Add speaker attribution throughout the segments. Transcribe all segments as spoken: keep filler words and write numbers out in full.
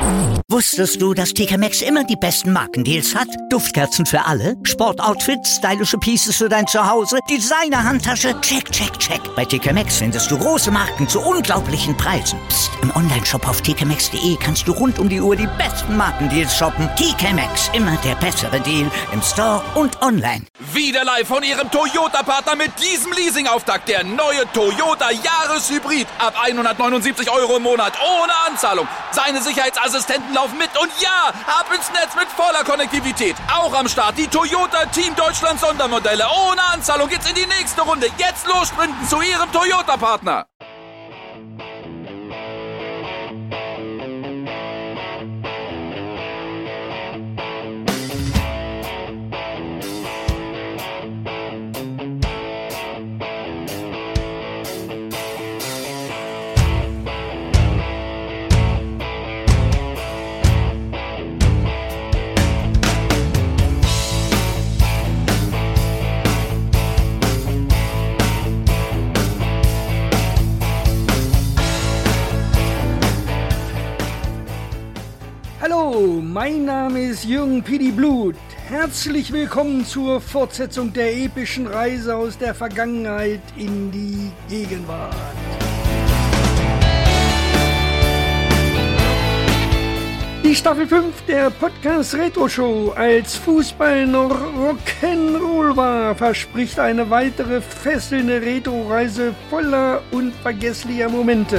Speaker 1: Wusstest du, dass T K Maxx immer die besten Markendeals hat? Duftkerzen für alle, Sportoutfits, stylische Pieces für dein Zuhause, Designer-Handtasche, check, check, check. Bei T K Maxx findest du große Marken zu unglaublichen Preisen. Psst. Im Onlineshop auf t k maxx punkt d e kannst du rund um die Uhr die besten Markendeals shoppen. T K Maxx, immer der bessere Deal im Store und online.
Speaker 2: Wieder live von Ihrem Toyota-Partner mit diesem Leasing-Auftakt. Der neue Toyota Jahreshybrid. Ab hundertneunundsiebzig Euro im Monat. Ohne Anzahlung. Seine Sicherheitsassistenten laufen mit. Und ja, ab ins Netz mit voller Konnektivität. Auch am Start die Toyota Team Deutschland Sondermodelle. Ohne Anzahlung geht's in die nächste Runde. Jetzt los sprinten zu Ihrem Toyota-Partner.
Speaker 3: Hallo, mein Name ist Jürgen Pidi Blut. Herzlich willkommen zur Fortsetzung der epischen Reise aus der Vergangenheit in die Gegenwart. Die Staffel fünf der Podcast Retro Show, als Fußball noch Rock'n'Roll war, verspricht eine weitere fesselnde Retro-Reise voller unvergesslicher Momente.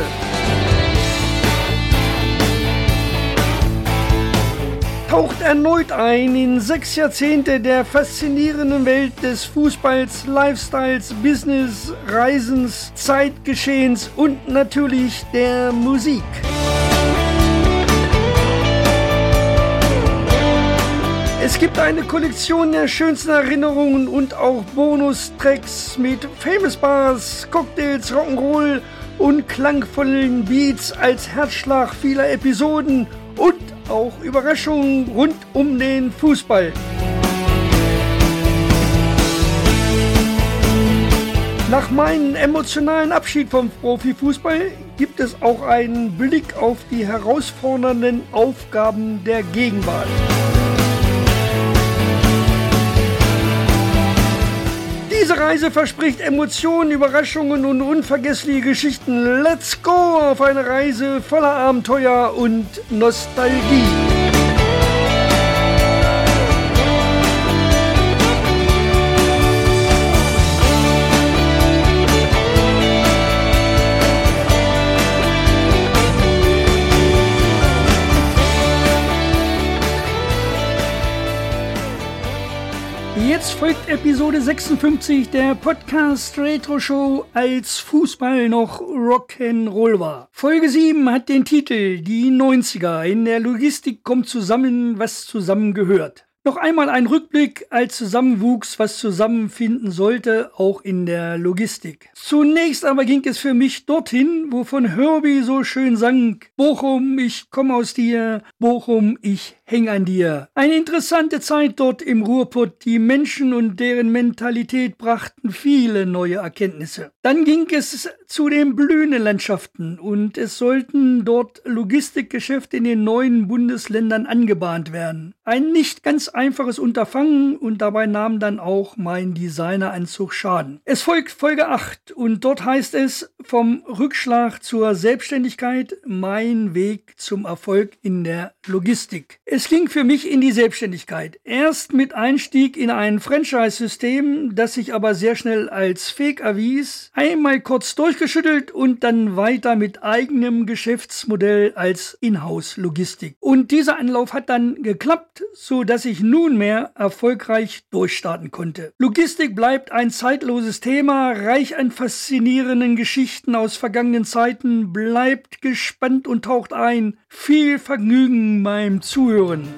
Speaker 3: Taucht erneut ein in sechs Jahrzehnte der faszinierenden Welt des Fußballs, Lifestyles, Business, Reisens, Zeitgeschehens und natürlich der Musik. Es gibt eine Kollektion der schönsten Erinnerungen und auch Bonustracks mit Famous Bars, Cocktails, Rock'n'Roll und klangvollen Beats als Herzschlag vieler Episoden und auch Überraschungen rund um den Fußball. Nach meinem emotionalen Abschied vom Profifußball gibt es auch einen Blick auf die herausfordernden Aufgaben der Gegenwart. Diese Reise verspricht Emotionen, Überraschungen und unvergessliche Geschichten. Let's go auf eine Reise voller Abenteuer und Nostalgie. Jetzt folgt Episode sechsundfünfzig der Podcast Retro Show, als Fußball noch Rock'n'Roll war. Folge sieben hat den Titel Die neunziger. In der Logistik kommt zusammen, was zusammengehört. Noch einmal ein Rückblick, als zusammenwuchs, was zusammenfinden sollte, auch in der Logistik. Zunächst aber ging es für mich dorthin, wovon Herbie so schön sang: Bochum, ich komm aus dir, Bochum, ich häng an dir. Eine interessante Zeit dort im Ruhrpott. Die Menschen und deren Mentalität brachten viele neue Erkenntnisse. Dann ging es zu den blühenden Landschaften und es sollten dort Logistikgeschäfte in den neuen Bundesländern angebahnt werden. Ein nicht ganz einfaches Unterfangen und dabei nahm dann auch mein Designeranzug Schaden. Es folgt Folge acht und dort heißt es: Vom Rückschlag zur Selbstständigkeit, mein Weg zum Erfolg in der Logistik. Es ging für mich in die Selbstständigkeit. Erst mit Einstieg in ein Franchise-System, das sich aber sehr schnell als Fake erwies. Einmal kurz durchgeschüttelt und dann weiter mit eigenem Geschäftsmodell als Inhouse-Logistik. Und dieser Anlauf hat dann geklappt, so dass ich nunmehr erfolgreich durchstarten konnte. Logistik bleibt ein zeitloses Thema, reich an faszinierenden Geschichten aus vergangenen Zeiten. Bleibt gespannt und taucht ein. Viel Vergnügen beim Zuhören.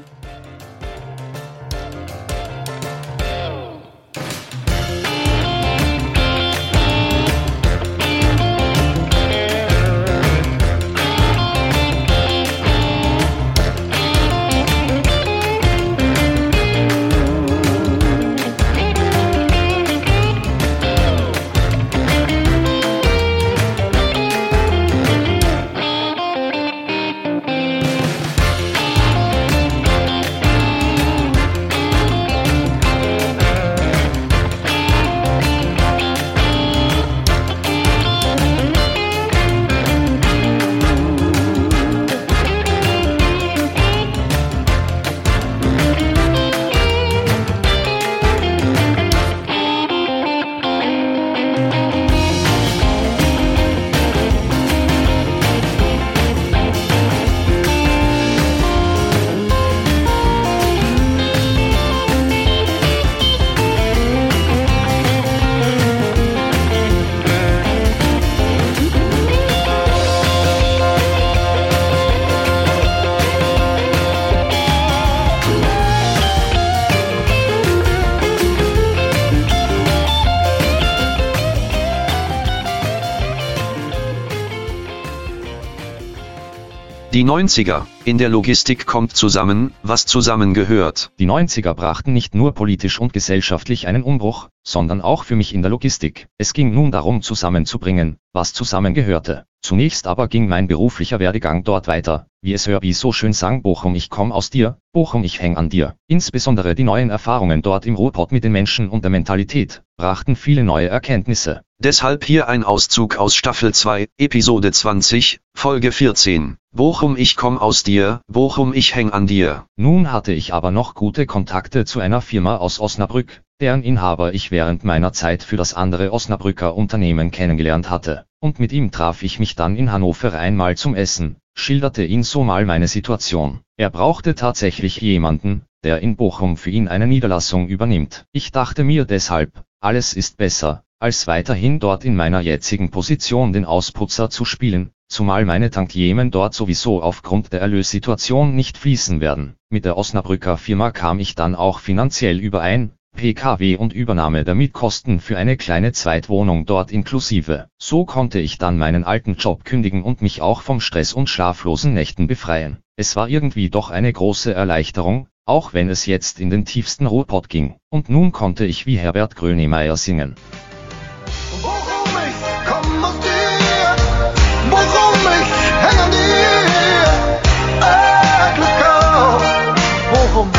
Speaker 4: Die neunziger. In der Logistik kommt zusammen, was zusammengehört.
Speaker 5: Die neunziger brachten nicht nur politisch und gesellschaftlich einen Umbruch, sondern auch für mich in der Logistik. Es ging nun darum zusammenzubringen, was zusammengehörte. Zunächst aber ging mein beruflicher Werdegang dort weiter, wie es Herbie so schön sang: Bochum, ich komm aus dir, Bochum, ich häng an dir. Insbesondere die neuen Erfahrungen dort im Ruhrpott mit den Menschen und der Mentalität brachten viele neue Erkenntnisse.
Speaker 4: Deshalb hier ein Auszug aus Staffel zwei, Episode zwanzig, Folge vierzehn. Bochum, ich komm aus dir, Bochum, ich häng an dir.
Speaker 5: Nun hatte ich aber noch gute Kontakte zu einer Firma aus Osnabrück, deren Inhaber ich während meiner Zeit für das andere Osnabrücker Unternehmen kennengelernt hatte. Und mit ihm traf ich mich dann in Hannover einmal zum Essen, schilderte ihn so mal meine Situation. Er brauchte tatsächlich jemanden, der in Bochum für ihn eine Niederlassung übernimmt. Ich dachte mir deshalb, alles ist besser, als weiterhin dort in meiner jetzigen Position den Ausputzer zu spielen, zumal meine Tantiemen dort sowieso aufgrund der Erlössituation nicht fließen werden. Mit der Osnabrücker Firma kam ich dann auch finanziell überein, P K W und Übernahme der Mietkosten für eine kleine Zweitwohnung dort inklusive. So konnte ich dann meinen alten Job kündigen und mich auch vom Stress und schlaflosen Nächten befreien. Es war irgendwie doch eine große Erleichterung, auch wenn es jetzt in den tiefsten Ruhrpott ging. Und nun konnte ich wie Herbert Grönemeyer singen.
Speaker 6: Bochum, ich komm aus dir, Bochum, ich häng an dir, äh, Glück auf, Bochum.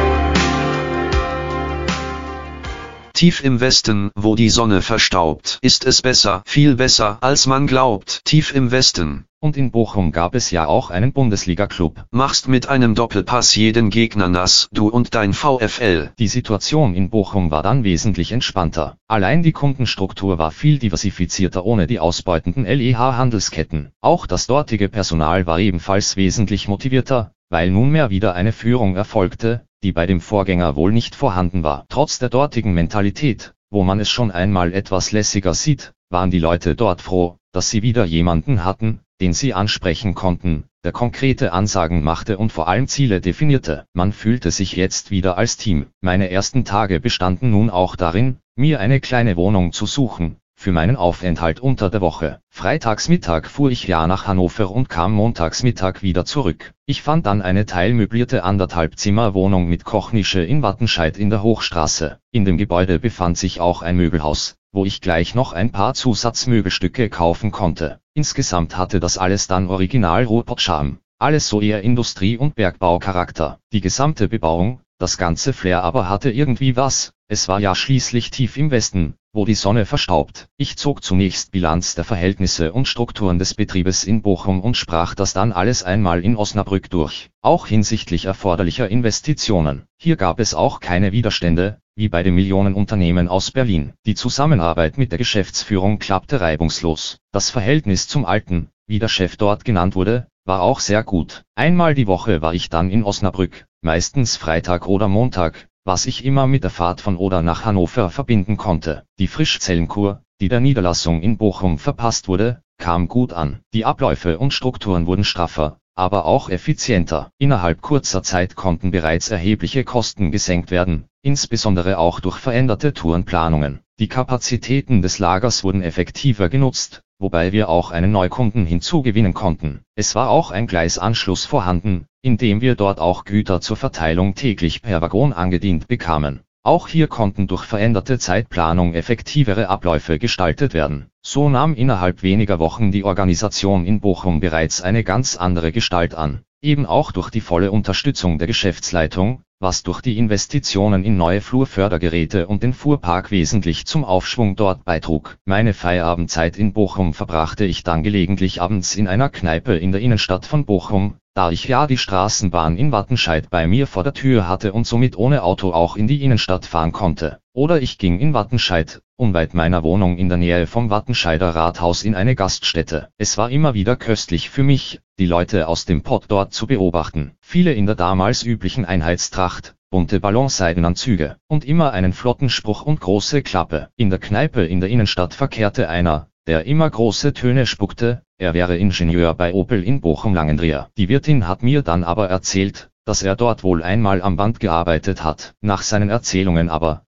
Speaker 4: Tief im Westen, wo die Sonne verstaubt, ist es besser, viel besser, als man glaubt. Tief im Westen.
Speaker 5: Und in Bochum gab es ja auch einen Bundesliga-Club.
Speaker 4: Machst mit einem Doppelpass jeden Gegner nass, du und dein VfL.
Speaker 5: Die Situation in Bochum war dann wesentlich entspannter. Allein die Kundenstruktur war viel diversifizierter ohne die ausbeutenden L E H-Handelsketten. Auch das dortige Personal war ebenfalls wesentlich motivierter, weil nunmehr wieder eine Führung erfolgte, die bei dem Vorgänger wohl nicht vorhanden war. Trotz der dortigen Mentalität, wo man es schon einmal etwas lässiger sieht, waren die Leute dort froh, dass sie wieder jemanden hatten, den sie ansprechen konnten, der konkrete Ansagen machte und vor allem Ziele definierte. Man fühlte sich jetzt wieder als Team. Meine ersten Tage bestanden nun auch darin, mir eine kleine Wohnung zu suchen, für meinen Aufenthalt unter der Woche. Freitagsmittag fuhr ich ja nach Hannover und kam montagsmittag wieder zurück. Ich fand dann eine teilmöblierte Anderthalb-Zimmer-Wohnung mit Kochnische in Wattenscheid in der Hochstraße. In dem Gebäude befand sich auch ein Möbelhaus, wo ich gleich noch ein paar Zusatzmöbelstücke kaufen konnte. Insgesamt hatte das alles dann Original Ruhrpott-Charme. Alles so eher Industrie- und Bergbaucharakter. Die gesamte Bebauung, das ganze Flair aber hatte irgendwie was. Es war ja schließlich tief im Westen, wo die Sonne verstaubt. Ich zog zunächst Bilanz der Verhältnisse und Strukturen des Betriebes in Bochum und sprach das dann alles einmal in Osnabrück durch. Auch hinsichtlich erforderlicher Investitionen. Hier gab es auch keine Widerstände, wie bei dem Millionenunternehmen aus Berlin. Die Zusammenarbeit mit der Geschäftsführung klappte reibungslos. Das Verhältnis zum Alten, wie der Chef dort genannt wurde, war auch sehr gut. Einmal die Woche war ich dann in Osnabrück, meistens Freitag oder Montag, was ich immer mit der Fahrt von Oder nach Hannover verbinden konnte. Die Frischzellenkur, die der Niederlassung in Bochum verpasst wurde, kam gut an. Die Abläufe und Strukturen wurden straffer, aber auch effizienter. Innerhalb kurzer Zeit konnten bereits erhebliche Kosten gesenkt werden, insbesondere auch durch veränderte Tourenplanungen. Die Kapazitäten des Lagers wurden effektiver genutzt, wobei wir auch einen Neukunden hinzugewinnen konnten. Es war auch ein Gleisanschluss vorhanden, indem wir dort auch Güter zur Verteilung täglich per Waggon angedient bekamen. Auch hier konnten durch veränderte Zeitplanung effektivere Abläufe gestaltet werden. So nahm innerhalb weniger Wochen die Organisation in Bochum bereits eine ganz andere Gestalt an, eben auch durch die volle Unterstützung der Geschäftsleitung, was durch die Investitionen in neue Flurfördergeräte und den Fuhrpark wesentlich zum Aufschwung dort beitrug. Meine Feierabendzeit in Bochum verbrachte ich dann gelegentlich abends in einer Kneipe in der Innenstadt von Bochum, da ich ja die Straßenbahn in Wattenscheid bei mir vor der Tür hatte und somit ohne Auto auch in die Innenstadt fahren konnte. Oder ich ging in Wattenscheid, unweit meiner Wohnung in der Nähe vom Wattenscheider Rathaus in eine Gaststätte. Es war immer wieder köstlich für mich, die Leute aus dem Pott dort zu beobachten. Viele in der damals üblichen Einheitstracht, bunte Ballonseidenanzüge und immer einen flotten Spruch und große Klappe. In der Kneipe in der Innenstadt verkehrte einer, der immer große Töne spuckte, er wäre Ingenieur bei Opel in Bochum-Langendreer. Die Wirtin hat mir dann aber erzählt, dass er dort wohl einmal am Band gearbeitet hat. Nach seinen Erzählungen aber,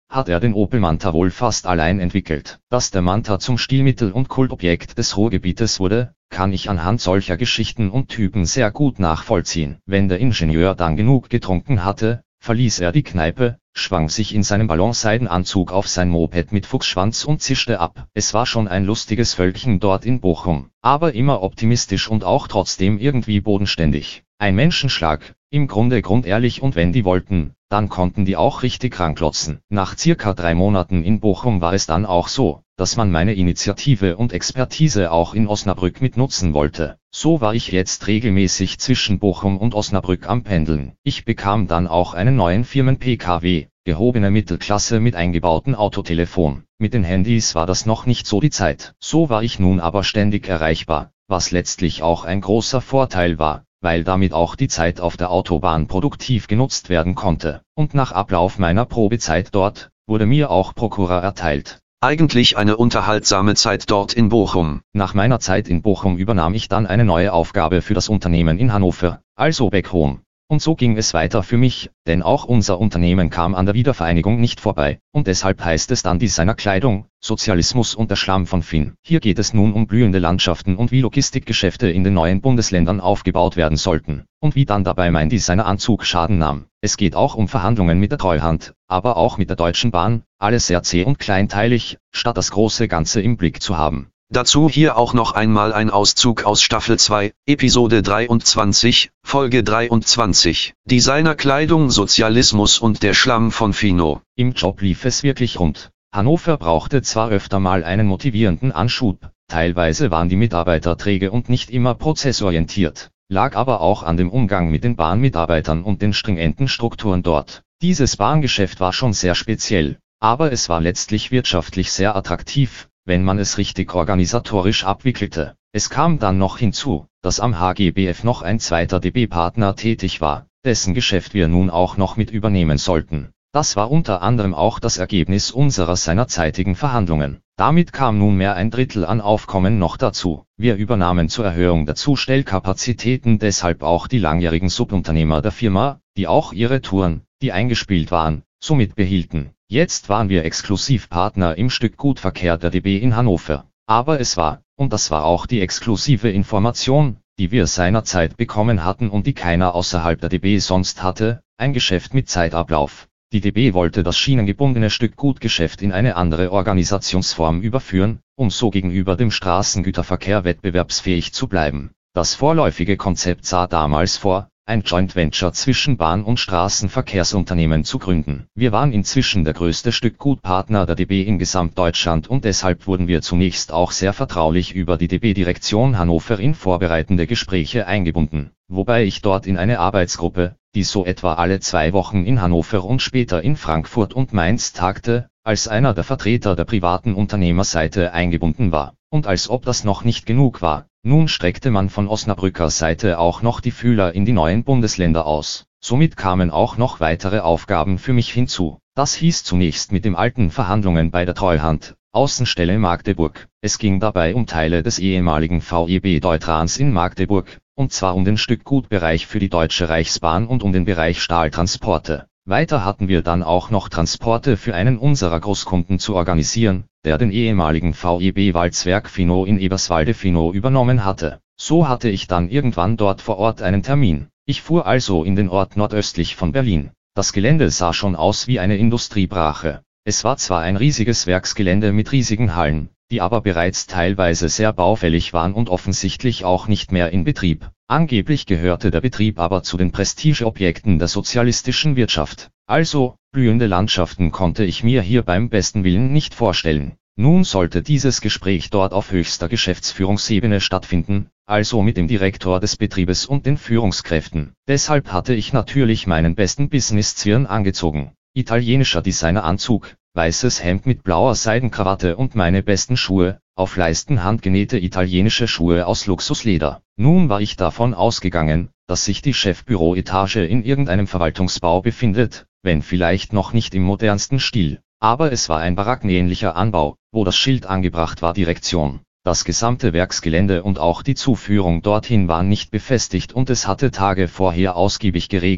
Speaker 5: hat er den Opel Manta wohl fast allein entwickelt. Dass der Manta zum Stilmittel und Kultobjekt des Ruhrgebietes wurde, kann ich anhand solcher Geschichten und Typen sehr gut nachvollziehen. Wenn der Ingenieur dann genug getrunken hatte, verließ er die Kneipe, schwang sich in seinem Ballonseidenanzug auf sein Moped mit Fuchsschwanz und zischte ab. Es war schon ein lustiges Völkchen dort in Bochum, aber immer optimistisch und auch trotzdem irgendwie bodenständig. Ein Menschenschlag, im Grunde grundehrlich, und wenn die wollten, dann konnten die auch richtig ranklotzen. Nach circa drei Monaten in Bochum war es dann auch so, dass man meine Initiative und Expertise auch in Osnabrück mitnutzen wollte. So war ich jetzt regelmäßig zwischen Bochum und Osnabrück am Pendeln. Ich bekam dann auch einen neuen Firmen-P K W, gehobene Mittelklasse mit eingebautem Autotelefon. Mit den Handys war das noch nicht so die Zeit. So war ich nun aber ständig erreichbar, was letztlich auch ein großer Vorteil war, weil damit auch die Zeit auf der Autobahn produktiv genutzt werden konnte. Und nach Ablauf meiner Probezeit dort, wurde mir auch Prokura erteilt.
Speaker 4: Eigentlich eine unterhaltsame Zeit dort in Bochum.
Speaker 5: Nach meiner Zeit in Bochum übernahm ich dann eine neue Aufgabe für das Unternehmen in Hannover, also back home. Und so ging es weiter für mich, denn auch unser Unternehmen kam an der Wiedervereinigung nicht vorbei, und deshalb heißt es dann Designerkleidung, Sozialismus und der Schlamm von Finn. Hier geht es nun um blühende Landschaften und wie Logistikgeschäfte in den neuen Bundesländern aufgebaut werden sollten, und wie dann dabei mein Designeranzug Schaden nahm. Es geht auch um Verhandlungen mit der Treuhand, aber auch mit der Deutschen Bahn, alles sehr zäh und kleinteilig, statt das große Ganze im Blick zu haben.
Speaker 4: Dazu hier auch noch einmal ein Auszug aus Staffel zwei, Episode dreiundzwanzig, Folge dreiundzwanzig. Designerkleidung, Sozialismus und der Schlamm von Fino.
Speaker 5: Im Job lief es wirklich rund. Hannover brauchte zwar öfter mal einen motivierenden Anschub, teilweise waren die Mitarbeiter träge und nicht immer prozessorientiert, lag aber auch an dem Umgang mit den Bahnmitarbeitern und den stringenten Strukturen dort. Dieses Bahngeschäft war schon sehr speziell, aber es war letztlich wirtschaftlich sehr attraktiv, wenn man es richtig organisatorisch abwickelte. Es kam dann noch hinzu, dass am H G B F noch ein zweiter D B-Partner tätig war, dessen Geschäft wir nun auch noch mit übernehmen sollten. Das war unter anderem auch das Ergebnis unserer seinerzeitigen Verhandlungen. Damit kam nunmehr ein Drittel an Aufkommen noch dazu. Wir übernahmen zur Erhöhung der Zustellkapazitäten deshalb auch die langjährigen Subunternehmer der Firma, die auch ihre Touren, die eingespielt waren, somit behielten. Jetzt waren wir Exklusivpartner im Stückgutverkehr der D B in Hannover. Aber es war, und das war auch die exklusive Information, die wir seinerzeit bekommen hatten und die keiner außerhalb der D B sonst hatte, ein Geschäft mit Zeitablauf. Die D B wollte das schienengebundene Stückgutgeschäft in eine andere Organisationsform überführen, um so gegenüber dem Straßengüterverkehr wettbewerbsfähig zu bleiben. Das vorläufige Konzept sah damals vor, ein Joint Venture zwischen Bahn- und Straßenverkehrsunternehmen zu gründen. Wir waren inzwischen der größte Stückgutpartner der D B in Gesamtdeutschland und deshalb wurden wir zunächst auch sehr vertraulich über die D B-Direktion Hannover in vorbereitende Gespräche eingebunden, wobei ich dort in eine Arbeitsgruppe, die so etwa alle zwei Wochen in Hannover und später in Frankfurt und Mainz tagte, als einer der Vertreter der privaten Unternehmerseite eingebunden war. Und als ob das noch nicht genug war, nun streckte man von Osnabrücker Seite auch noch die Fühler in die neuen Bundesländer aus. Somit kamen auch noch weitere Aufgaben für mich hinzu. Das hieß zunächst mit den alten Verhandlungen bei der Treuhand, Außenstelle Magdeburg. Es ging dabei um Teile des ehemaligen V E B Deutrans in Magdeburg, und zwar um den Stückgutbereich für die Deutsche Reichsbahn und um den Bereich Stahltransporte. Weiter hatten wir dann auch noch Transporte für einen unserer Großkunden zu organisieren, der den ehemaligen V E B Walzwerk Fino in Eberswalde-Fino übernommen hatte. So hatte ich dann irgendwann dort vor Ort einen Termin. Ich fuhr also in den Ort nordöstlich von Berlin. Das Gelände sah schon aus wie eine Industriebrache. Es war zwar ein riesiges Werksgelände mit riesigen Hallen, die aber bereits teilweise sehr baufällig waren und offensichtlich auch nicht mehr in Betrieb. Angeblich gehörte der Betrieb aber zu den Prestigeobjekten der sozialistischen Wirtschaft. Also, blühende Landschaften konnte ich mir hier beim besten Willen nicht vorstellen. Nun sollte dieses Gespräch dort auf höchster Geschäftsführungsebene stattfinden, also mit dem Direktor des Betriebes und den Führungskräften. Deshalb hatte ich natürlich meinen besten Business-Zwirn angezogen. Italienischer Designeranzug, weißes Hemd mit blauer Seidenkrawatte und meine besten Schuhe, auf Leisten handgenähte italienische Schuhe aus Luxusleder. Nun war ich davon ausgegangen, dass sich die Chefbüroetage in irgendeinem Verwaltungsbau befindet, wenn vielleicht noch nicht im modernsten Stil. Aber es war ein barakkenähnlicher Anbau, wo das Schild angebracht war Direktion. Das gesamte Werksgelände und auch die Zuführung dorthin waren nicht befestigt und es hatte Tage vorher ausgiebig geregnet,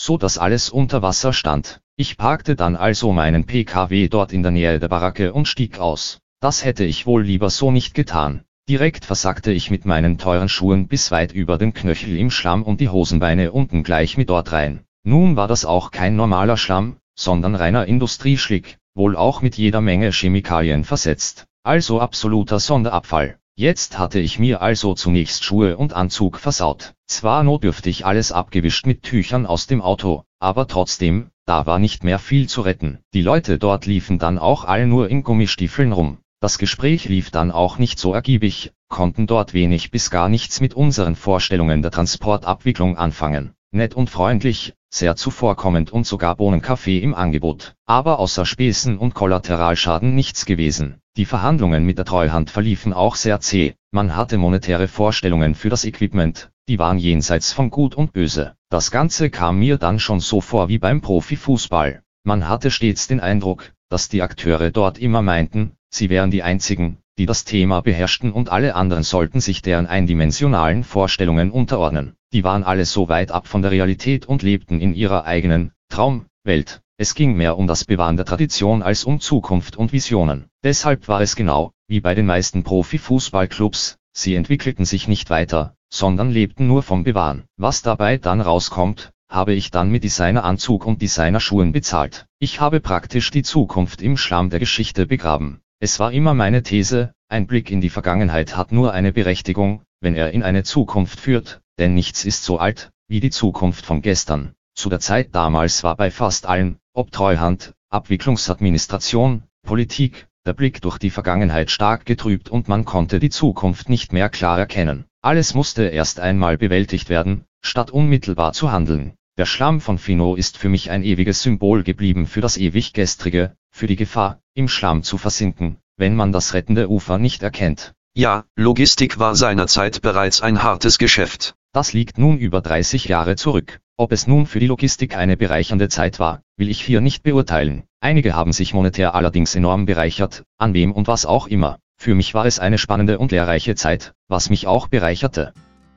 Speaker 5: so dass alles unter Wasser stand. Ich parkte dann also meinen P K W dort in der Nähe der Baracke und stieg aus. Das hätte ich wohl lieber so nicht getan. Direkt versackte ich mit meinen teuren Schuhen bis weit über den Knöchel im Schlamm und die Hosenbeine unten gleich mit dort rein. Nun war das auch kein normaler Schlamm, sondern reiner Industrieschlick, wohl auch mit jeder Menge Chemikalien versetzt. Also absoluter Sonderabfall. Jetzt hatte ich mir also zunächst Schuhe und Anzug versaut. Zwar notdürftig alles abgewischt mit Tüchern aus dem Auto, aber trotzdem, da war nicht mehr viel zu retten. Die Leute dort liefen dann auch alle nur in Gummistiefeln rum. Das Gespräch lief dann auch nicht so ergiebig, konnten dort wenig bis gar nichts mit unseren Vorstellungen der Transportabwicklung anfangen. Nett und freundlich, sehr zuvorkommend und sogar Bohnenkaffee im Angebot. Aber außer Späßen und Kollateralschaden nichts gewesen. Die Verhandlungen mit der Treuhand verliefen auch sehr zäh. Man hatte monetäre Vorstellungen für das Equipment, die waren jenseits von Gut und Böse. Das Ganze kam mir dann schon so vor wie beim Profifußball. Man hatte stets den Eindruck, dass die Akteure dort immer meinten, sie wären die einzigen, die das Thema beherrschten und alle anderen sollten sich deren eindimensionalen Vorstellungen unterordnen. Die waren alle so weit ab von der Realität und lebten in ihrer eigenen Traumwelt. Es ging mehr um das Bewahren der Tradition als um Zukunft und Visionen. Deshalb war es genau, wie bei den meisten Profifußballclubs, sie entwickelten sich nicht weiter, sondern lebten nur vom Bewahren. Was dabei dann rauskommt, habe ich dann mit Designeranzug und Designerschuhen bezahlt. Ich habe praktisch die Zukunft im Schlamm der Geschichte begraben. Es war immer meine These, ein Blick in die Vergangenheit hat nur eine Berechtigung, wenn er in eine Zukunft führt, denn nichts ist so alt, wie die Zukunft von gestern. Zu der Zeit damals war bei fast allen, ob Treuhand, Abwicklungsadministration, Politik, der Blick durch die Vergangenheit stark getrübt und man konnte die Zukunft nicht mehr klar erkennen. Alles musste erst einmal bewältigt werden, statt unmittelbar zu handeln. Der Schlamm von Fino ist für mich ein ewiges Symbol geblieben für das ewig Gestrige, für die Gefahr, im Schlamm zu versinken, wenn man das rettende Ufer nicht erkennt.
Speaker 4: Ja, Logistik war seinerzeit bereits ein hartes Geschäft.
Speaker 5: Das liegt nun über dreißig Jahre zurück. Ob es nun für die Logistik eine bereichernde Zeit war, will ich hier nicht beurteilen. Einige haben sich monetär allerdings enorm bereichert, an wem und was auch immer. Für mich war es eine spannende und lehrreiche Zeit, was mich auch bereicherte.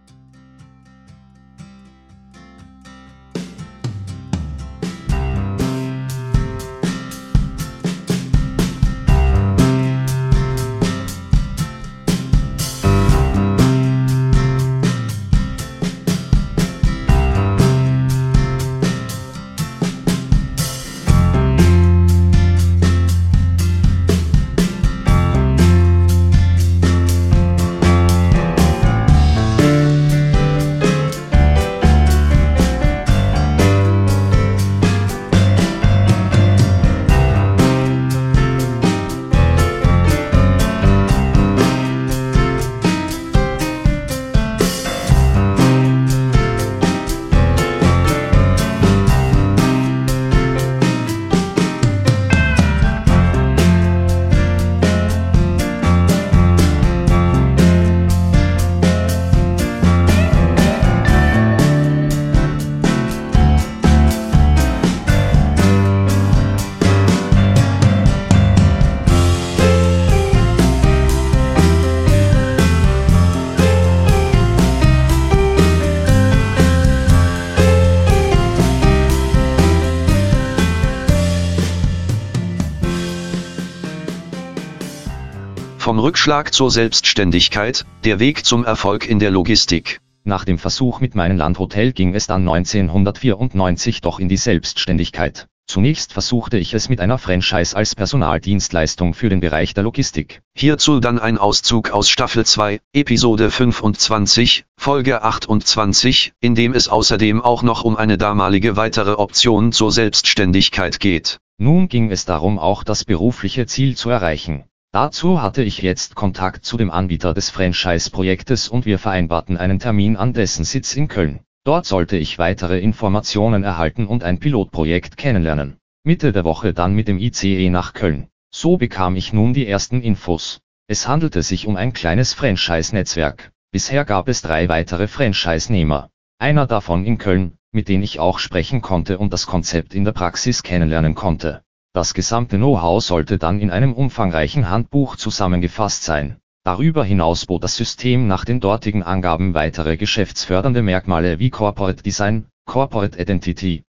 Speaker 4: Vom Rückschlag zur Selbstständigkeit, der Weg zum Erfolg in der Logistik.
Speaker 5: Nach dem Versuch mit meinem Landhotel ging es dann neunzehnhundertvierundneunzig doch in die Selbstständigkeit. Zunächst versuchte ich es mit einer Franchise als Personaldienstleistung für den Bereich der Logistik.
Speaker 4: Hierzu dann ein Auszug aus Staffel zwei, Episode fünfundzwanzig, Folge achtundzwanzig, in dem es außerdem auch noch um eine damalige weitere Option zur Selbstständigkeit geht.
Speaker 5: Nun ging es darum, auch das berufliche Ziel zu erreichen. Dazu hatte ich jetzt Kontakt zu dem Anbieter des Franchise-Projektes und wir vereinbarten einen Termin an dessen Sitz in Köln. Dort sollte ich weitere Informationen erhalten und ein Pilotprojekt kennenlernen. Mitte der Woche dann mit dem I C E nach Köln. So bekam ich nun die ersten Infos. Es handelte sich um ein kleines Franchise-Netzwerk. Bisher gab es drei weitere Franchise-Nehmer. Einer davon in Köln, mit dem ich auch sprechen konnte und das Konzept in der Praxis kennenlernen konnte. Das gesamte Know-how sollte dann in einem umfangreichen Handbuch zusammengefasst sein. Darüber hinaus bot das System nach den dortigen Angaben weitere geschäftsfördernde Merkmale wie Corporate Design, Corporate Identity,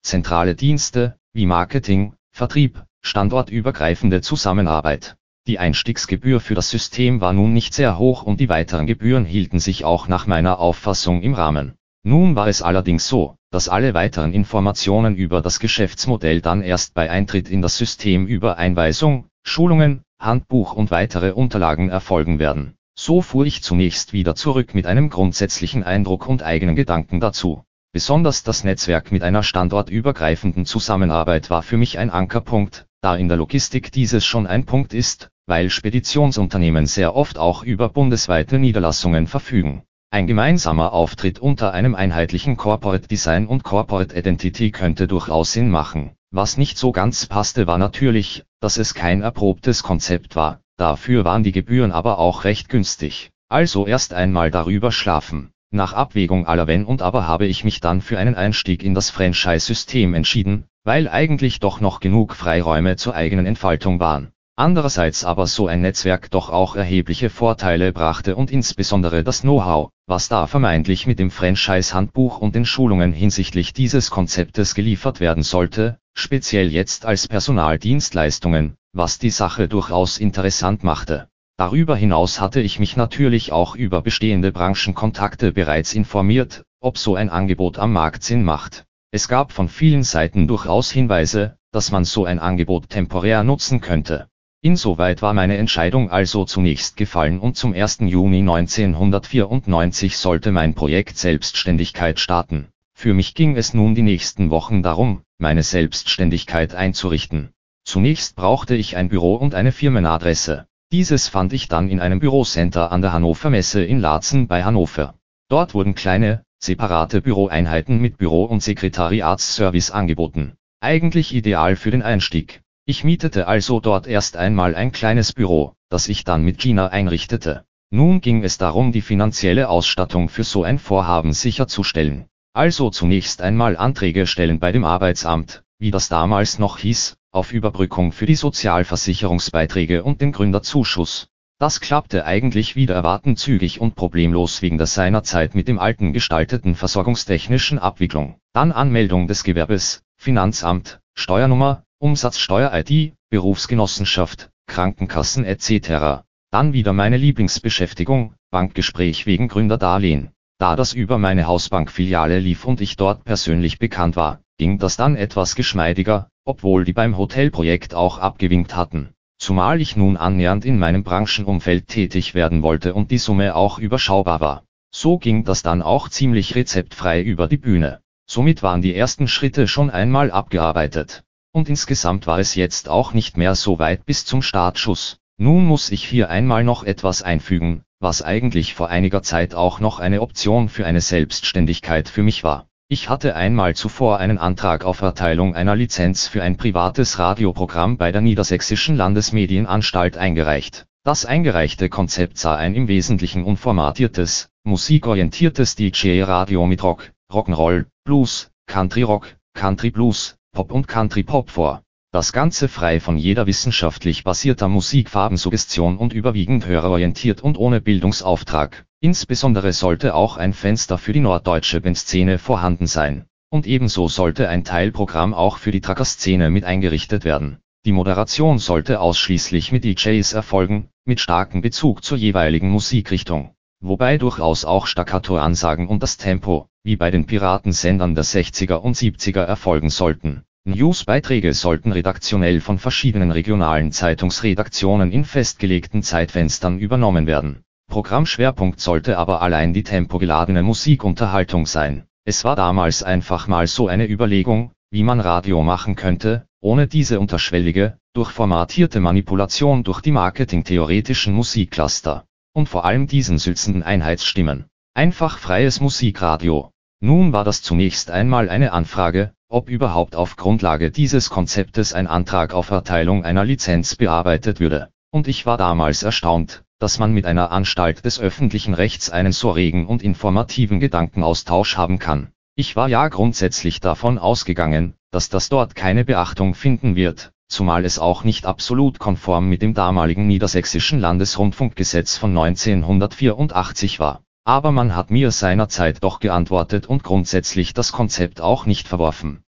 Speaker 5: zentrale Dienste, wie Marketing, Vertrieb, standortübergreifende Zusammenarbeit. Die Einstiegsgebühr für das System war nun nicht sehr hoch und die weiteren Gebühren hielten sich auch nach meiner Auffassung im Rahmen. Nun war es allerdings so, dass alle weiteren Informationen über das Geschäftsmodell dann erst bei Eintritt in das System über Einweisung, Schulungen, Handbuch und weitere Unterlagen erfolgen werden. So fuhr ich zunächst wieder zurück mit einem grundsätzlichen Eindruck und eigenen Gedanken dazu. Besonders das Netzwerk mit einer standortübergreifenden Zusammenarbeit war für mich ein Ankerpunkt, da in der Logistik dieses schon ein Punkt ist, weil Speditionsunternehmen sehr oft auch über bundesweite Niederlassungen verfügen. Ein gemeinsamer Auftritt unter einem einheitlichen Corporate Design und Corporate Identity könnte durchaus Sinn machen. Was nicht so ganz passte, war natürlich, dass es kein erprobtes Konzept war, dafür waren die Gebühren aber auch recht günstig. Also erst einmal darüber schlafen. Nach Abwägung aller Wenn und Aber habe ich mich dann für einen Einstieg in das Franchise-System entschieden, weil eigentlich doch noch genug Freiräume zur eigenen Entfaltung waren. Andererseits aber so ein Netzwerk doch auch erhebliche Vorteile brachte und insbesondere das Know-how, was da vermeintlich mit dem Franchise-Handbuch und den Schulungen hinsichtlich dieses Konzeptes geliefert werden sollte, speziell jetzt als Personaldienstleistungen, was die Sache durchaus interessant machte. Darüber hinaus hatte ich mich natürlich auch über bestehende Branchenkontakte bereits informiert, ob so ein Angebot am Markt Sinn macht. Es gab von vielen Seiten durchaus Hinweise, dass man so ein Angebot temporär nutzen könnte. Insoweit war meine Entscheidung also zunächst gefallen und zum ersten Juni neunzehnhundertvierundneunzig sollte mein Projekt Selbstständigkeit starten. Für mich ging es nun die nächsten Wochen darum, meine Selbstständigkeit einzurichten. Zunächst brauchte ich ein Büro und eine Firmenadresse. Dieses fand ich dann in einem Bürocenter an der Hannover Messe in Laatzen bei Hannover. Dort wurden kleine, separate Büroeinheiten mit Büro- und Sekretariatsservice angeboten. Eigentlich ideal für den Einstieg. Ich mietete also dort erst einmal ein kleines Büro, das ich dann mit Gina einrichtete. Nun ging es darum, die finanzielle Ausstattung für so ein Vorhaben sicherzustellen. Also zunächst einmal Anträge stellen bei dem Arbeitsamt, wie das damals noch hieß, auf Überbrückung für die Sozialversicherungsbeiträge und den Gründerzuschuss. Das klappte eigentlich wider Erwarten zügig und problemlos wegen der seinerzeit mit dem alten gestalteten versorgungstechnischen Abwicklung. Dann Anmeldung des Gewerbes, Finanzamt, Steuernummer, Umsatzsteuer-I D, Berufsgenossenschaft, Krankenkassen et cetera. Dann wieder meine Lieblingsbeschäftigung, Bankgespräch wegen Gründerdarlehen. Da das über meine Hausbankfiliale lief und ich dort persönlich bekannt war, ging das dann etwas geschmeidiger, obwohl die beim Hotelprojekt auch abgewinkt hatten. Zumal ich nun annähernd in meinem Branchenumfeld tätig werden wollte und die Summe auch überschaubar war. So ging das dann auch ziemlich rezeptfrei über die Bühne. Somit waren die ersten Schritte schon einmal abgearbeitet. Und insgesamt war es jetzt auch nicht mehr so weit bis zum Startschuss. Nun muss ich hier einmal noch etwas einfügen, was eigentlich vor einiger Zeit auch noch eine Option für eine Selbstständigkeit für mich war. Ich hatte einmal zuvor einen Antrag auf Erteilung einer Lizenz für ein privates Radioprogramm bei der Niedersächsischen Landesmedienanstalt eingereicht. Das eingereichte Konzept sah ein im Wesentlichen unformatiertes, musikorientiertes D J-Radio mit Rock, Rock'n'Roll, Blues, Country Rock, Country Blues, Pop und Country Pop vor. Das Ganze frei von jeder wissenschaftlich basierter Musikfarbensuggestion und überwiegend hörerorientiert und ohne Bildungsauftrag. Insbesondere sollte auch ein Fenster für die norddeutsche Bandszene vorhanden sein. Und ebenso sollte ein Teilprogramm auch für die Trucker-Szene mit eingerichtet werden. Die Moderation sollte ausschließlich mit D Js erfolgen, mit starkem Bezug zur jeweiligen Musikrichtung. Wobei durchaus auch Staccato-Ansagen und das Tempo, wie bei den Piratensendern der sechziger und siebziger erfolgen sollten. Newsbeiträge sollten redaktionell von verschiedenen regionalen Zeitungsredaktionen in festgelegten Zeitfenstern übernommen werden. Programmschwerpunkt sollte aber allein die tempogeladene Musikunterhaltung sein. Es war damals einfach mal so eine Überlegung, wie man Radio machen könnte, ohne diese unterschwellige, durchformatierte Manipulation durch die marketingtheoretischen Musikcluster. Und vor allem diesen sülzenden Einheitsstimmen. Einfach freies Musikradio. Nun war das zunächst einmal eine Anfrage, ob überhaupt auf Grundlage dieses Konzeptes ein Antrag auf Erteilung einer Lizenz bearbeitet würde. Und ich war damals erstaunt, dass man mit einer Anstalt des öffentlichen Rechts einen so regen und informativen Gedankenaustausch haben kann. Ich war ja grundsätzlich davon ausgegangen, dass das dort keine Beachtung finden wird, zumal es auch nicht absolut konform mit dem damaligen Niedersächsischen Landesrundfunkgesetz von neunzehnhundertvierundachtzig war. Aber man hat mir seinerzeit doch geantwortet und grundsätzlich das Konzept auch nicht verworfen.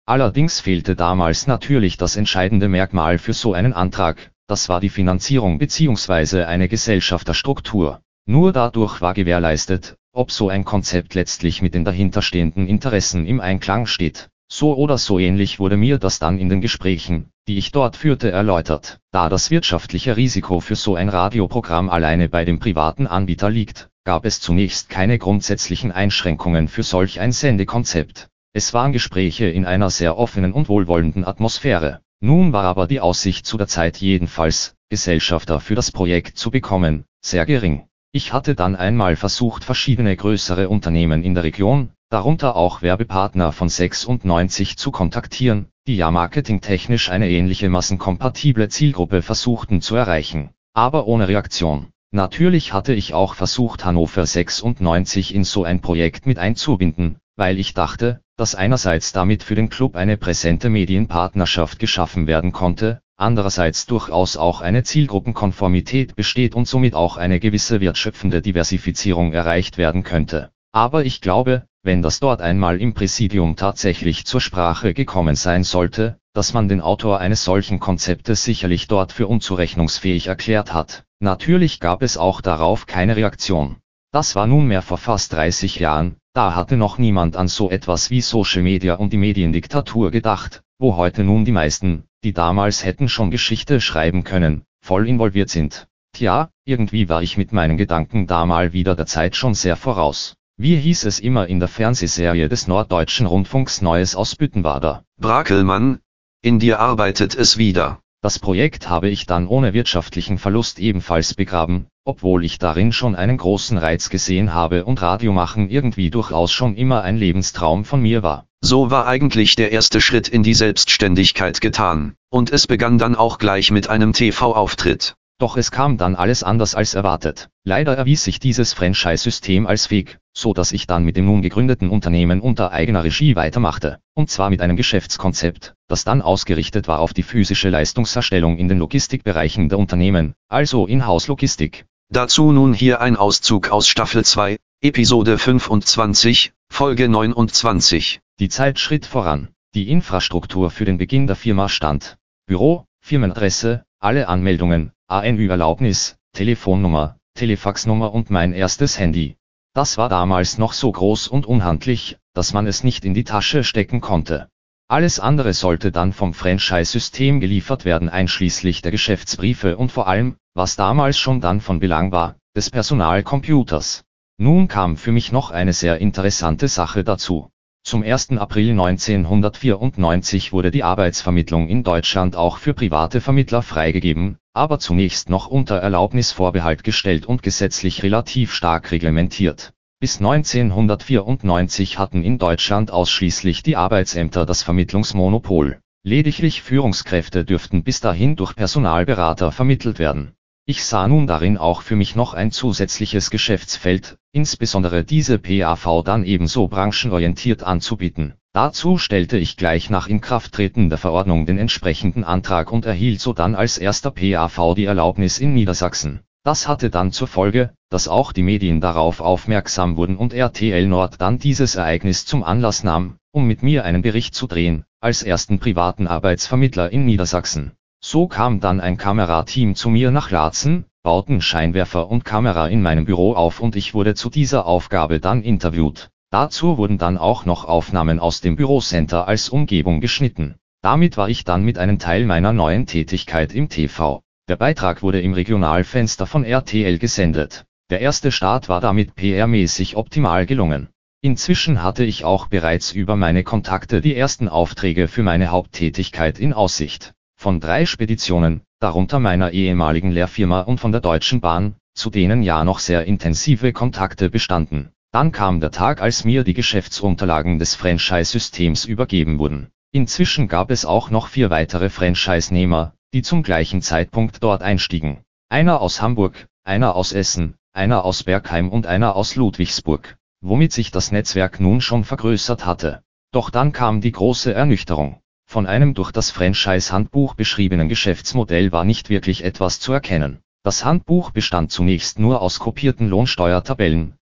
Speaker 5: Allerdings fehlte damals natürlich das entscheidende Merkmal für so einen Antrag, das war die Finanzierung bzw. eine Gesellschafterstruktur. Nur dadurch war gewährleistet, ob so ein Konzept letztlich mit den dahinterstehenden Interessen im Einklang steht. So oder so ähnlich wurde mir das dann in den Gesprächen, die ich dort führte, erläutert. Da das wirtschaftliche Risiko für so ein Radioprogramm alleine bei dem privaten Anbieter liegt, gab es zunächst keine grundsätzlichen Einschränkungen für solch ein Sendekonzept. Es waren Gespräche in einer sehr offenen und wohlwollenden Atmosphäre. Nun war aber die Aussicht zu der Zeit jedenfalls, Gesellschafter für das Projekt zu bekommen, sehr gering. Ich hatte dann einmal versucht, verschiedene größere Unternehmen in der Region, darunter auch Werbepartner von sechsundneunzig zu kontaktieren, die ja marketingtechnisch eine ähnliche massenkompatible Zielgruppe versuchten zu erreichen, aber ohne Reaktion. Natürlich hatte ich auch versucht, Hannover sechsundneunzig in so ein Projekt mit einzubinden, weil ich dachte, dass einerseits damit für den Club eine präsente Medienpartnerschaft geschaffen werden konnte, andererseits durchaus auch eine Zielgruppenkonformität besteht und somit auch eine gewisse wertschöpfende Diversifizierung erreicht werden könnte. Aber ich glaube, wenn das dort einmal im Präsidium tatsächlich zur Sprache gekommen sein sollte, dass man den Autor eines solchen Konzeptes sicherlich dort für unzurechnungsfähig erklärt hat. Natürlich gab es auch darauf keine Reaktion. Das war nunmehr vor fast dreißig Jahren, da hatte noch niemand an so etwas wie Social Media und die Mediendiktatur gedacht, wo heute nun die meisten, die damals hätten schon Geschichte schreiben können, voll involviert sind. Tja, irgendwie war ich mit meinen Gedanken da mal wieder der Zeit schon sehr voraus. Wie hieß es immer in der Fernsehserie des Norddeutschen Rundfunks Neues aus Büttenwader?
Speaker 4: Brakelmann, in dir arbeitet es wieder.
Speaker 5: Das Projekt habe ich dann ohne wirtschaftlichen Verlust ebenfalls begraben, obwohl ich darin schon einen großen Reiz gesehen habe und Radiomachen irgendwie durchaus schon immer ein Lebenstraum von mir war.
Speaker 4: So war eigentlich der erste Schritt in die Selbstständigkeit getan, und es begann dann auch gleich mit einem T V-Auftritt.
Speaker 5: Doch es kam dann alles anders als erwartet. Leider erwies sich dieses Franchise-System als fake, so dass ich dann mit dem nun gegründeten Unternehmen unter eigener Regie weitermachte, und zwar mit einem Geschäftskonzept, das dann ausgerichtet war auf die physische Leistungserstellung in den Logistikbereichen der Unternehmen, also Inhouse-Logistik.
Speaker 4: Dazu nun hier ein Auszug aus Staffel zwei, Episode fünfundzwanzig, Folge neunundzwanzig.
Speaker 5: Die Zeit schritt voran. Die Infrastruktur für den Beginn der Firma stand. Büro, Firmenadresse, alle Anmeldungen, A N Ü-Erlaubnis, Telefonnummer, Telefaxnummer und mein erstes Handy. Das war damals noch so groß und unhandlich, dass man es nicht in die Tasche stecken konnte. Alles andere sollte dann vom Franchise-System geliefert werden, einschließlich der Geschäftsbriefe und vor allem, was damals schon dann von Belang war, des Personalcomputers. Nun kam für mich noch eine sehr interessante Sache dazu. Zum ersten April neunzehnhundertvierundneunzig wurde die Arbeitsvermittlung in Deutschland auch für private Vermittler freigegeben, aber zunächst noch unter Erlaubnisvorbehalt gestellt und gesetzlich relativ stark reglementiert. Bis neunzehnhundertvierundneunzig hatten in Deutschland ausschließlich die Arbeitsämter das Vermittlungsmonopol. Lediglich Führungskräfte dürften bis dahin durch Personalberater vermittelt werden. Ich sah nun darin auch für mich noch ein zusätzliches Geschäftsfeld, insbesondere diese P A V dann ebenso branchenorientiert anzubieten. Dazu stellte ich gleich nach Inkrafttreten der Verordnung den entsprechenden Antrag und erhielt sodann als erster P A V die Erlaubnis in Niedersachsen. Das hatte dann zur Folge, dass auch die Medien darauf aufmerksam wurden und R T L Nord dann dieses Ereignis zum Anlass nahm, um mit mir einen Bericht zu drehen, als ersten privaten Arbeitsvermittler in Niedersachsen. So kam dann ein Kamerateam zu mir nach Laatzen, bauten Scheinwerfer und Kamera in meinem Büro auf und ich wurde zu dieser Aufgabe dann interviewt. Dazu wurden dann auch noch Aufnahmen aus dem Bürocenter als Umgebung geschnitten. Damit war ich dann mit einem Teil meiner neuen Tätigkeit im T V. Der Beitrag wurde im Regionalfenster von R T L gesendet. Der erste Start war damit P R-mäßig optimal gelungen. Inzwischen hatte ich auch bereits über meine Kontakte die ersten Aufträge für meine Haupttätigkeit in Aussicht. Von drei Speditionen, darunter meiner ehemaligen Lehrfirma und von der Deutschen Bahn, zu denen ja noch sehr intensive Kontakte bestanden. Dann kam der Tag, als mir die Geschäftsunterlagen des Franchise-Systems übergeben wurden. Inzwischen gab es auch noch vier weitere Franchise-Nehmer, die zum gleichen Zeitpunkt dort einstiegen. Einer aus Hamburg, einer aus Essen, einer aus Bergheim und einer aus Ludwigsburg, womit sich das Netzwerk nun schon vergrößert hatte. Doch dann kam die große Ernüchterung. Von einem durch das Franchise-Handbuch beschriebenen Geschäftsmodell war nicht wirklich etwas zu erkennen. Das Handbuch bestand zunächst nur aus kopierten Lohnsteuertabellen,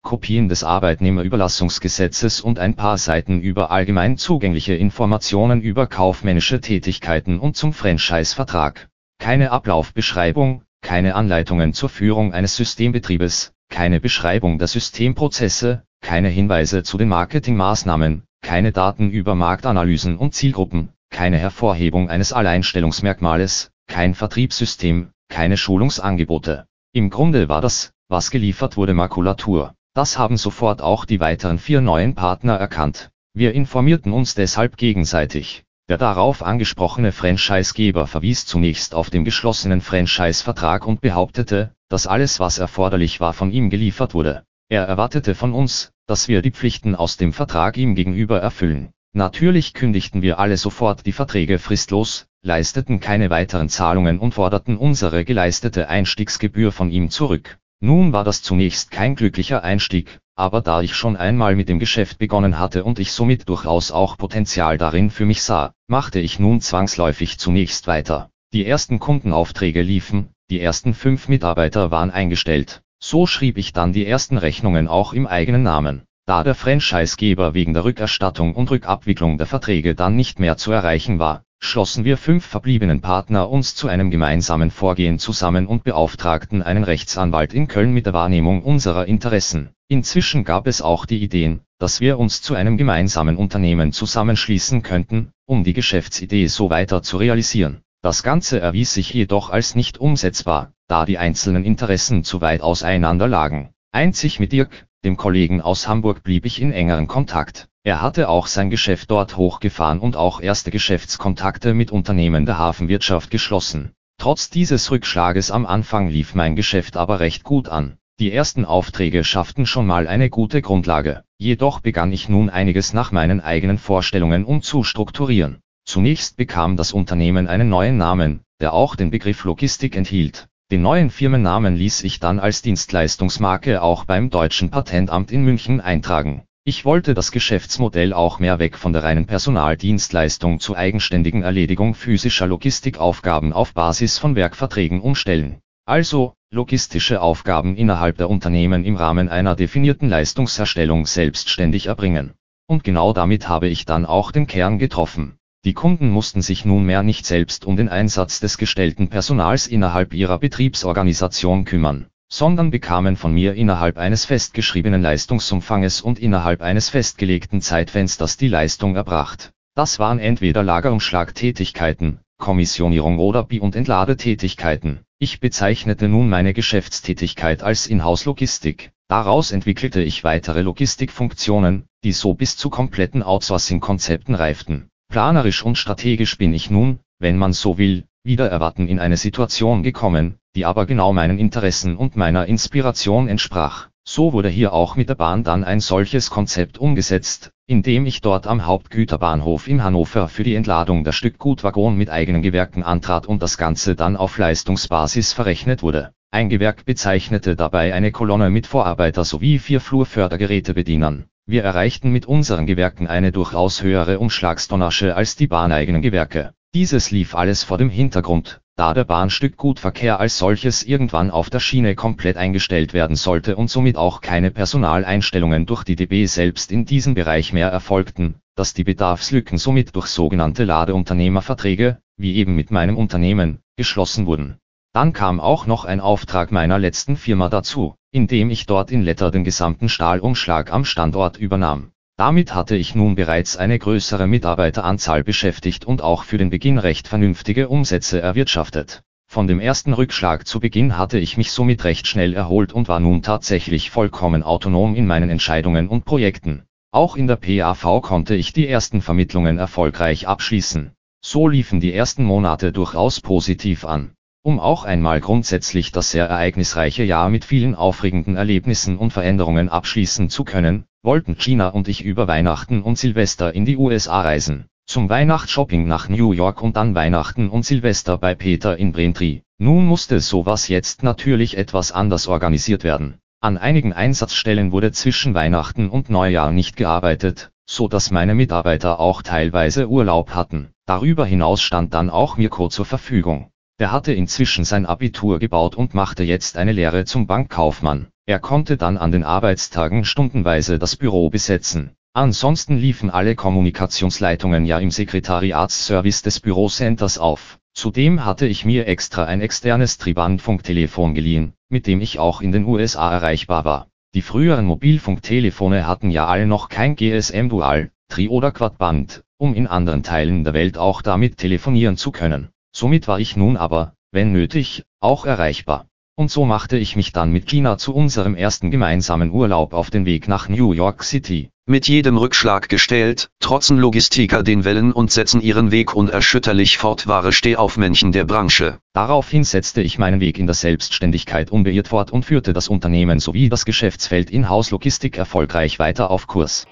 Speaker 5: Kopien des Arbeitnehmerüberlassungsgesetzes und ein paar Seiten über allgemein zugängliche Informationen über kaufmännische Tätigkeiten und zum Franchise-Vertrag. Keine Ablaufbeschreibung, keine Anleitungen zur Führung eines Systembetriebes, keine Beschreibung der Systemprozesse, keine Hinweise zu den Marketingmaßnahmen, keine Daten über Marktanalysen und Zielgruppen, keine Hervorhebung eines Alleinstellungsmerkmales, kein Vertriebssystem, keine Schulungsangebote. Im Grunde war das, was geliefert wurde, Makulatur. Das haben sofort auch die weiteren vier neuen Partner erkannt. Wir informierten uns deshalb gegenseitig. Der darauf angesprochene Franchisegeber verwies zunächst auf den geschlossenen Franchise-Vertrag und behauptete, dass alles, was erforderlich war, von ihm geliefert wurde. Er erwartete von uns, dass wir die Pflichten aus dem Vertrag ihm gegenüber erfüllen. Natürlich kündigten wir alle sofort die Verträge fristlos, leisteten keine weiteren Zahlungen und forderten unsere geleistete Einstiegsgebühr von ihm zurück. Nun war das zunächst kein glücklicher Einstieg, aber da ich schon einmal mit dem Geschäft begonnen hatte und ich somit durchaus auch Potenzial darin für mich sah, machte ich nun zwangsläufig zunächst weiter. Die ersten Kundenaufträge liefen, die ersten fünf Mitarbeiter waren eingestellt. So schrieb ich dann die ersten Rechnungen auch im eigenen Namen. Da der Franchisegeber wegen der Rückerstattung und Rückabwicklung der Verträge dann nicht mehr zu erreichen war, schlossen wir fünf verbliebenen Partner uns zu einem gemeinsamen Vorgehen zusammen und beauftragten einen Rechtsanwalt in Köln mit der Wahrnehmung unserer Interessen. Inzwischen gab es auch die Ideen, dass wir uns zu einem gemeinsamen Unternehmen zusammenschließen könnten, um die Geschäftsidee so weiter zu realisieren. Das Ganze erwies sich jedoch als nicht umsetzbar, da die einzelnen Interessen zu weit auseinander lagen. Einzig mit Dirk, dem Kollegen aus Hamburg, blieb ich in engeren Kontakt. Er hatte auch sein Geschäft dort hochgefahren und auch erste Geschäftskontakte mit Unternehmen der Hafenwirtschaft geschlossen. Trotz dieses Rückschlages am Anfang lief mein Geschäft aber recht gut an. Die ersten Aufträge schafften schon mal eine gute Grundlage. Jedoch begann ich nun einiges nach meinen eigenen Vorstellungen umzustrukturieren. Zunächst bekam das Unternehmen einen neuen Namen, der auch den Begriff Logistik enthielt. Den neuen Firmennamen ließ ich dann als Dienstleistungsmarke auch beim Deutschen Patentamt in München eintragen. Ich wollte das Geschäftsmodell auch mehr weg von der reinen Personaldienstleistung zur eigenständigen Erledigung physischer Logistikaufgaben auf Basis von Werkverträgen umstellen. Also, logistische Aufgaben innerhalb der Unternehmen im Rahmen einer definierten Leistungserstellung selbstständig erbringen. Und genau damit habe ich dann auch den Kern getroffen. Die Kunden mussten sich nunmehr nicht selbst um den Einsatz des gestellten Personals innerhalb ihrer Betriebsorganisation kümmern, sondern bekamen von mir innerhalb eines festgeschriebenen Leistungsumfanges und innerhalb eines festgelegten Zeitfensters die Leistung erbracht. Das waren entweder Lagerumschlagtätigkeiten, Kommissionierung oder Be- und Entladetätigkeiten. Ich bezeichnete nun meine Geschäftstätigkeit als Inhouse-Logistik. Daraus entwickelte ich weitere Logistikfunktionen, die so bis zu kompletten Outsourcing-Konzepten reiften. Planerisch und strategisch bin ich nun, wenn man so will, wider Erwarten in eine Situation gekommen, die aber genau meinen Interessen und meiner Inspiration entsprach. So wurde hier auch mit der Bahn dann ein solches Konzept umgesetzt, indem ich dort am Hauptgüterbahnhof in Hannover für die Entladung der Stückgutwaggon mit eigenen Gewerken antrat und das Ganze dann auf Leistungsbasis verrechnet wurde. Ein Gewerk bezeichnete dabei eine Kolonne mit Vorarbeiter sowie vier Flurfördergerätebedienern. Wir erreichten mit unseren Gewerken eine durchaus höhere Umschlagstonnage als die bahneigenen Gewerke. Dieses lief alles vor dem Hintergrund, da der Bahnstückgutverkehr als solches irgendwann auf der Schiene komplett eingestellt werden sollte und somit auch keine Personaleinstellungen durch die D B selbst in diesem Bereich mehr erfolgten, dass die Bedarfslücken somit durch sogenannte Ladeunternehmerverträge, wie eben mit meinem Unternehmen, geschlossen wurden. Dann kam auch noch ein Auftrag meiner letzten Firma dazu, indem ich dort in Letter den gesamten Stahlumschlag am Standort übernahm. Damit hatte ich nun bereits eine größere Mitarbeiteranzahl beschäftigt und auch für den Beginn recht vernünftige Umsätze erwirtschaftet. Von dem ersten Rückschlag zu Beginn hatte ich mich somit recht schnell erholt und war nun tatsächlich vollkommen autonom in meinen Entscheidungen und Projekten. Auch in der P A V konnte ich die ersten Vermittlungen erfolgreich abschließen. So liefen die ersten Monate durchaus positiv an. Um auch einmal grundsätzlich das sehr ereignisreiche Jahr mit vielen aufregenden Erlebnissen und Veränderungen abschließen zu können, wollten Gina und ich über Weihnachten und Silvester in die U S A reisen. Zum Weihnachtsshopping nach New York und dann Weihnachten und Silvester bei Peter in Braintree. Nun musste sowas jetzt natürlich etwas anders organisiert werden. An einigen Einsatzstellen wurde zwischen Weihnachten und Neujahr nicht gearbeitet, so dass meine Mitarbeiter auch teilweise Urlaub hatten. Darüber hinaus stand dann auch Mirko zur Verfügung. Der hatte inzwischen sein Abitur gebaut und machte jetzt eine Lehre zum Bankkaufmann. Er konnte dann an den Arbeitstagen stundenweise das Büro besetzen. Ansonsten liefen alle Kommunikationsleitungen ja im Sekretariatsservice des Bürocenters auf. Zudem hatte ich mir extra ein externes Tribandfunktelefon geliehen, mit dem ich auch in den U S A erreichbar war. Die früheren Mobilfunktelefone hatten ja alle noch kein G S M-Dual, Tri- oder Quadband, um in anderen Teilen der Welt auch damit telefonieren zu können. Somit war ich nun aber, wenn nötig, auch erreichbar. Und so machte ich mich dann mit Gina zu unserem ersten gemeinsamen Urlaub auf den Weg nach New York City.
Speaker 4: Mit jedem Rückschlag gestellt, trotzen Logistiker den Wellen und setzen ihren Weg unerschütterlich fort, wahre Stehaufmännchen der Branche.
Speaker 5: Daraufhin setzte ich meinen Weg in der Selbstständigkeit unbeirrt fort und führte das Unternehmen sowie das Geschäftsfeld Inhouse-Logistik erfolgreich weiter auf Kurs.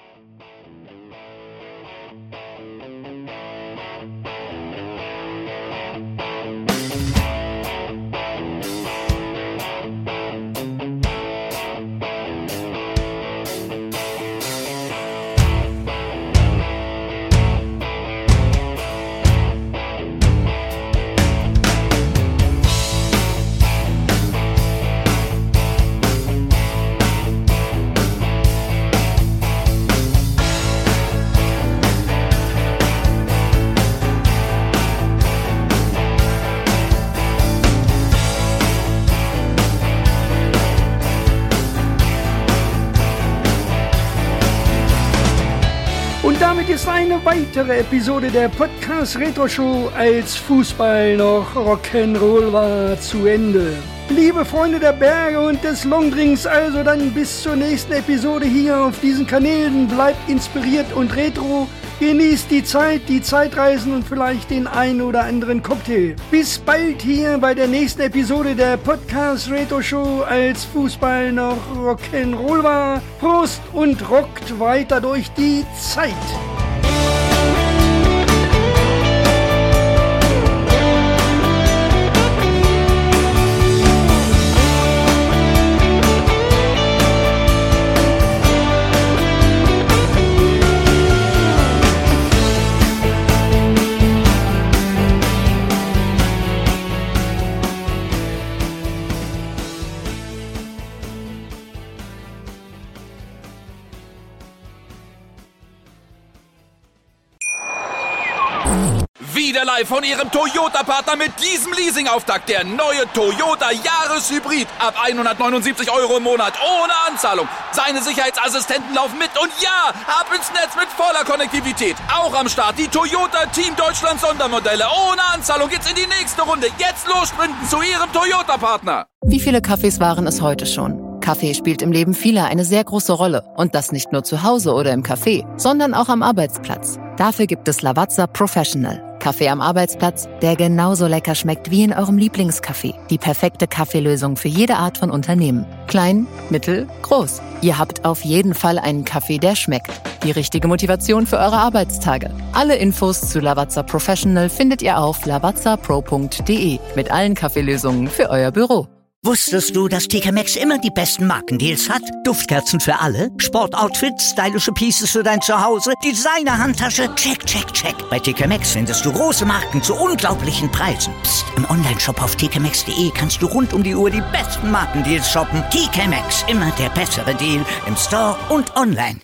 Speaker 3: Damit ist eine weitere Episode der Podcast Retro Show als Fußball noch Rock'n'Roll war zu Ende. Liebe Freunde der Berge und des Longdrinks, also dann bis zur nächsten Episode hier auf diesen Kanälen. Bleibt inspiriert und retro. Genießt die Zeit, die Zeitreisen und vielleicht den einen oder anderen Cocktail. Bis bald hier bei der nächsten Episode der Podcast Retro Show als Fußball noch Rock'n'Roll war. Prost und rockt weiter durch die Zeit.
Speaker 2: Wieder live von Ihrem Toyota-Partner mit diesem Leasing-Auftakt. Der neue Toyota Jahreshybrid. Ab hundertneunundsiebzig Euro im Monat. Ohne Anzahlung. Seine Sicherheitsassistenten laufen mit. Und ja, ab ins Netz mit voller Konnektivität. Auch am Start die Toyota Team Deutschland Sondermodelle. Ohne Anzahlung geht's in die nächste Runde. Jetzt los sprinten zu Ihrem Toyota-Partner.
Speaker 7: Wie viele Kaffees waren es heute schon? Kaffee spielt im Leben vieler eine sehr große Rolle. Und das nicht nur zu Hause oder im Café, sondern auch am Arbeitsplatz. Dafür gibt es Lavazza Professional. Kaffee am Arbeitsplatz, der genauso lecker schmeckt wie in eurem Lieblingscafé. Die perfekte Kaffeelösung für jede Art von Unternehmen. Klein, mittel, groß. Ihr habt auf jeden Fall einen Kaffee, der schmeckt. Die richtige Motivation für eure Arbeitstage. Alle Infos zu Lavazza Professional findet ihr auf lavazza pro punkt de mit allen Kaffeelösungen für euer Büro.
Speaker 1: Wusstest du, dass T K Maxx immer die besten Markendeals hat? Duftkerzen für alle, Sportoutfits, stylische Pieces für dein Zuhause, Designer-Handtasche, check, check, check. Bei T K Maxx findest du große Marken zu unglaublichen Preisen. Psst. im Onlineshop auf t k maxx punkt de kannst du rund um die Uhr die besten Markendeals shoppen. T K Maxx, immer der bessere Deal im Store und online.